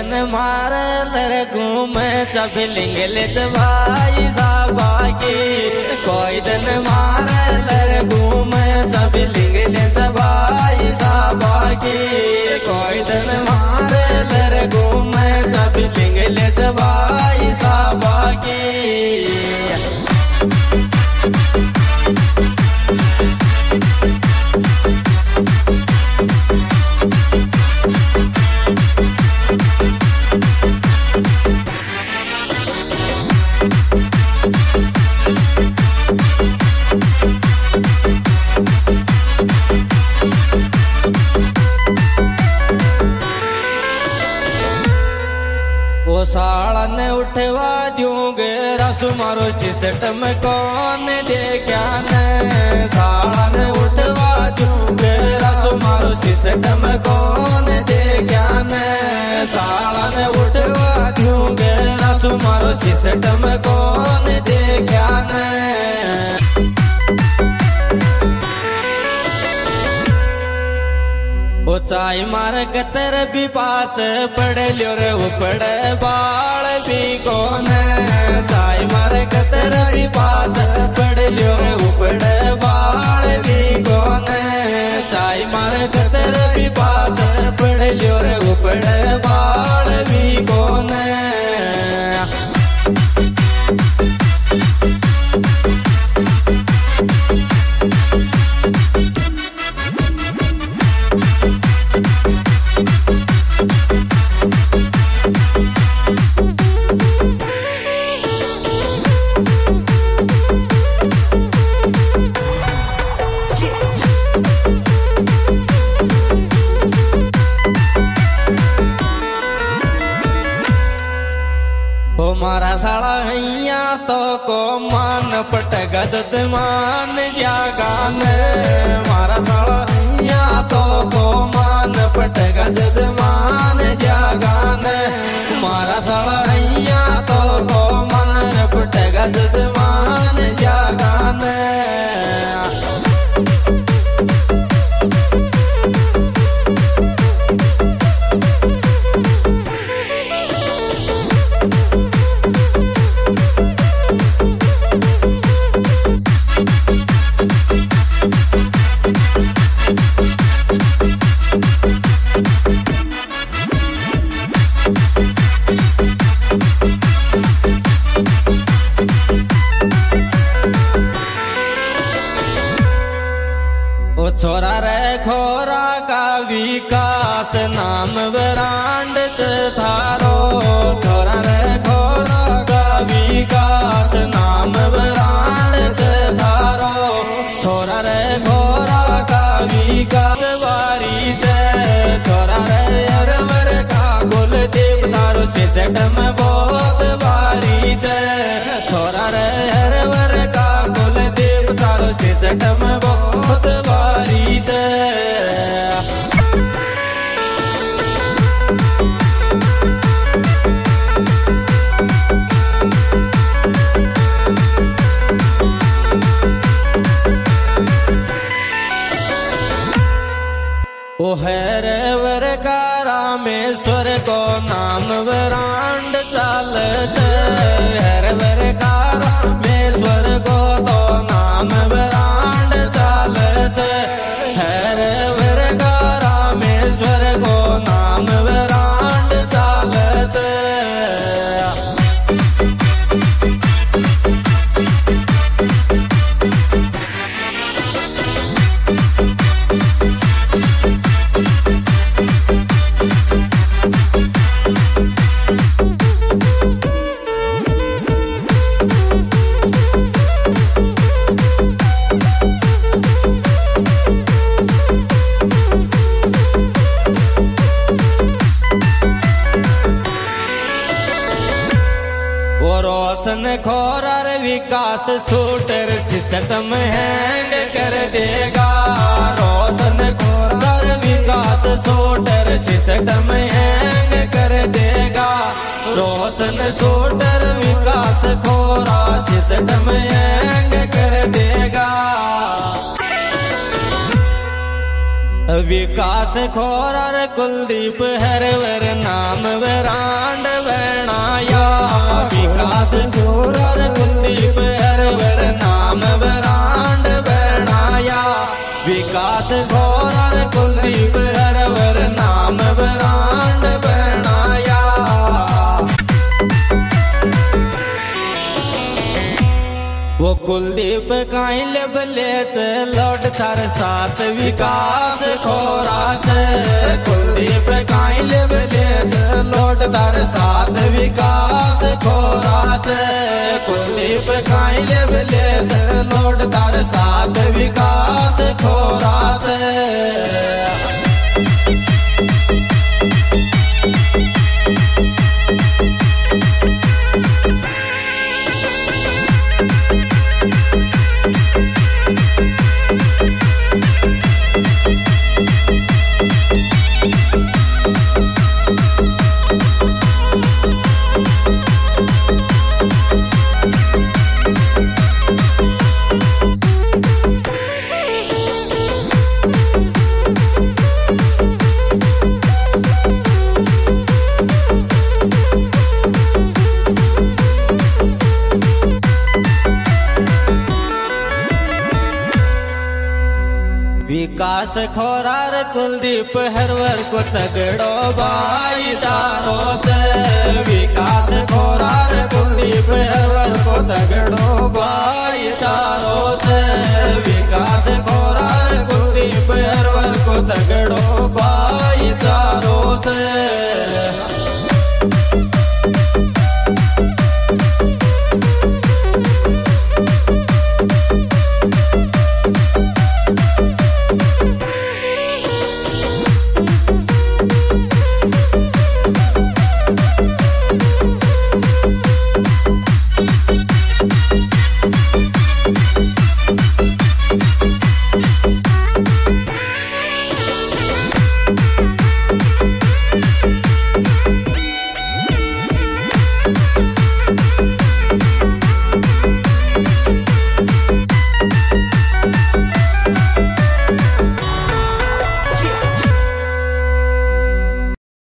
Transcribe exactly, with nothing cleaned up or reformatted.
दिन मारे लर घूमे चबिलिंग ले भाई साहबा की कोई दिन मारे लर घूमे चबिलिंग ले भाई साहबा की कोई दिन मारे लर घूमे चबिलिंग ले भाई साहबा की साड़ा ने उठवा दूंगे रसू मारो सिस्टम कौन देखा ने साड़ा ने उठवा दूंगे रसू मारो सिस्टम कौन देखा ने साड़ा ने उठवा दूंगे रसू मारो सिस्टम कौन देखा ने चाय मार कतर भी पाच पड़े लियो रे वो पड़े बाल भी कौन चाय मार कतर भी पाच पड़े लियो रे वो पड़े बाल भी कौन चाय मार कतर भी पाच पड़े लियो रे वो पड़े बाल भी कौन मारा साला हैया तो को मान पट गजत मान जागान मारा साला हैया तो को मान पट गजत मान जागान मारा साला हैया तो को मान पट गजत मान जागान छोरा रे खोरा का विकास नाम ब्रांड थारो छोरा रे खोरा का विकास नाम ब्रांड थारो छोरा रे खोरा का विकास वारी जय छोरा रे अरवर का कुलदीप थारो सिसट में बहुत वारी जय छोरा रे अरवर का कुलदीप थारो सिसट में बहुत वारी जय ओ हैर वर का रामेश्वर को नाम ब्रांड चाल हैर वर का रामेश्वर को तो नाम ब्रांड चाल हैर वर का रामेश्वर को नाम ब्रांड चाल Roshan Khorar Vikas shooter system hang कर देगा Roshan Khorar Vikas shooter system hang कर देगा Roshan shooter Vikas Khora system hang कर देगा विकास खोरार कुलदीप हरवर नाम वरांड बनाया। विकास खोरार कुलदीप हरवर नाम वरांड बनाया। विकास खोरार कुलदीप हरवर नाम वरांड बनाया। वो कुलदीप काई लेबलेच लौट थार साथ विकास खोराच। कुलदीप काई लेबलेच लौट थार साथ विकास खोराच। कुलदीप काई लेबलेच लौट थार साथ विकास खोराच। विकास खोरार कुलदीप हरवर को तगड़ो भाईचारो से। विकास खोरार कुलदीप हरवर को तगड़ो भाईचारो